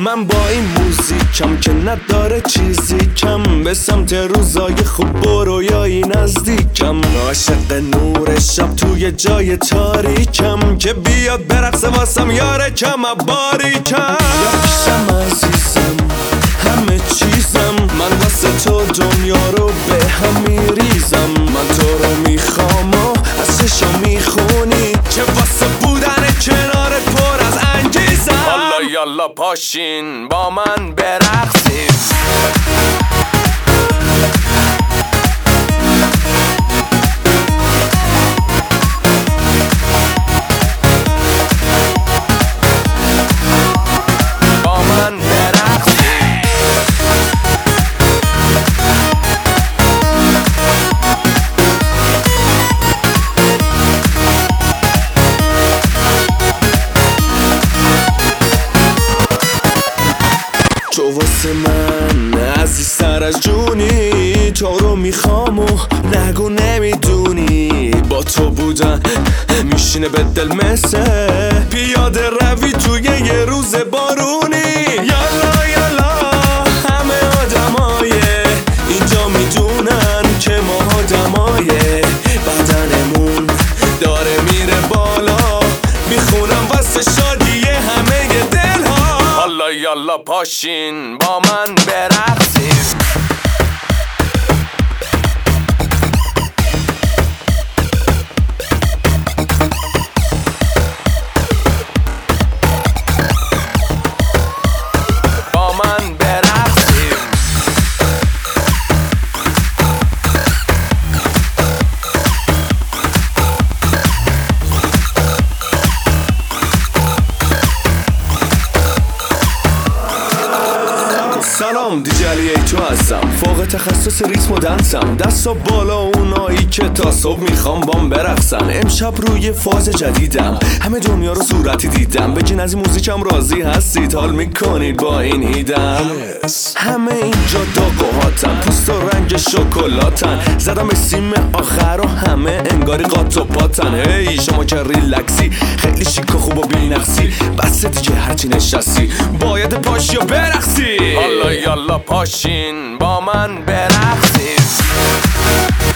من با این موزیکم که نداره چیزی کم، به سمت روزای خوب برویایی نزدیکم. عاشق نور شب توی جای تاریکم، که بیاد برقصه واسم یاره کم باریکم. یا پیشم عزیزم همه چیزم، من واسه تو دنیا رو به هم میریزم. من تو رو میخوام و از چشم میخونی، که واسه بودن کنارت پر از انگیزم. حالا یالا پاشین با من برقصیم. تو واسه من عزیزتر از جونی، تو رو میخوام و نگو نمیدونی. با تو بودن میشینه به دل مثل پیاده روی توی یه روز بارونی. یالا یالا همه آدمای اینجا میدونن که ما آدمای بدنمون داره میره بالا، میخونم واسه شادی همه دل ها. حالا یالا پاشین با من برقصیم. با من برقصیم. سلام دیجی علی تو هستم، فوق تخصص ریتم و دنسم. دستا بالا اونایی که تا صبح میخوام بام برقصن. امشب روی فاز جدیدم، همه دنیا رو صورتی دیدم. بگین از این موزیکم راضی هستید؟ حال میکنید با این ایدم؟ همه اینجا داغ و هاتن، پوست و رنگ شکلاتن. زدم سیم آخر و همه انگاری قاط و پاتن. هی شما که ریلکسی، خیلی شیک و خوب و بی‌نقصی. بس دیگه هرچی نشستی باید پاشی و برقصی. حالا یالا پاشین با من برقصیم.